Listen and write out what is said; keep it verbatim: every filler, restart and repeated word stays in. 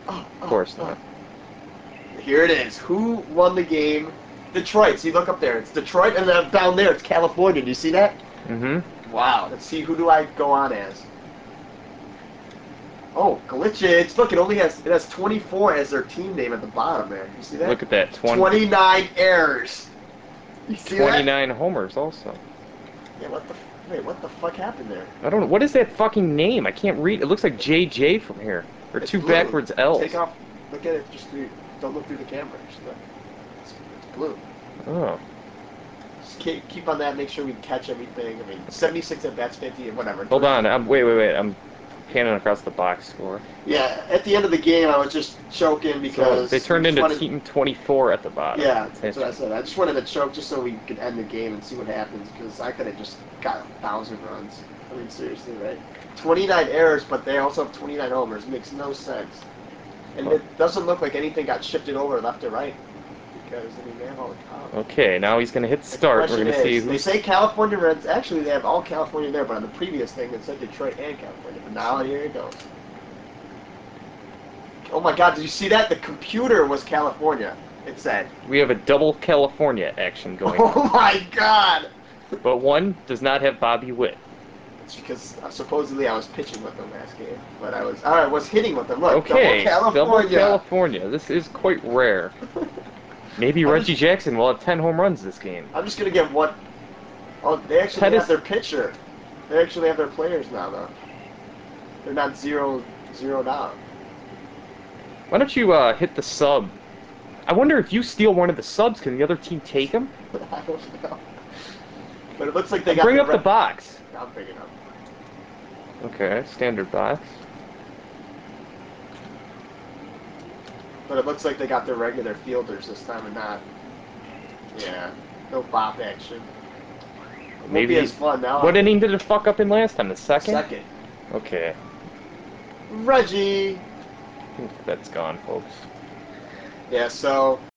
Oh, Of oh, course oh. not. Here it is. Who won the game? Detroit. See, look up there. It's Detroit, and then down there it's California. Do you see that? Mm-hmm. Wow. Let's see. Who do I go on as? Oh, glitches. Look, it only has it has twenty-four as their team name at the bottom there. You see that? Look at that. twenty, twenty-nine errors. You see that? twenty-nine homers also. Yeah. What the? Wait. What the fuck happened there? I don't know. What is that fucking name? I can't read. It looks like J J from here. Or It's two blue. backwards Take L's. off. Look at it. Just through. Don't look through the camera. Just look. It's, it's blue. Oh. Just keep, keep on that. Make sure we catch everything. I mean, seventy-six at bats, fifty, whatever. Hold on. I'm, wait, wait, wait. I'm panning across the box score. Yeah, at the end of the game, I was just choking So they because we turned just into wanted. team twenty-four at the bottom. Yeah, that's what I Interesting. said. I just wanted to choke just so we could end the game and see what happens because I could have just got a thousand runs. I mean, seriously, right? twenty-nine errors, but they also have twenty-nine homers. Makes no sense. And Huh. it doesn't look like anything got shifted over left or right because I mean they have all the columns. Okay, now he's gonna hit The start. We're question gonna see is, they who's. say California Reds. Actually, they have all California there, but on the previous thing it said Detroit and California. But now here it goes. Oh my God! Did you see that? The computer was California. It said. We have a double California action going on. Oh my God! But one does not have Bobby Witt. It's because uh, supposedly I was pitching with them last game, but I was I was hitting with them. Look, double Okay, double California. California. This is quite rare. Maybe I'm Reggie just Jackson will have ten home runs this game. I'm just gonna get one. Oh, they actually have Pettis, their pitcher. They actually have their players now, though. They're not zero zeroed out. why don't you uh, hit the sub? I wonder if you steal one of the subs, can the other team take him? I don't know. But it looks like they Uh, got bring the. up the Re- box. I'm picking up. Okay, standard box. But it looks like they got their regular fielders this time and not. Yeah, no bop action. It won't be Maybe. as fun now. What inning did it fuck up in last time? The second? Second, Okay. Reggie. That's gone, folks. Yeah, so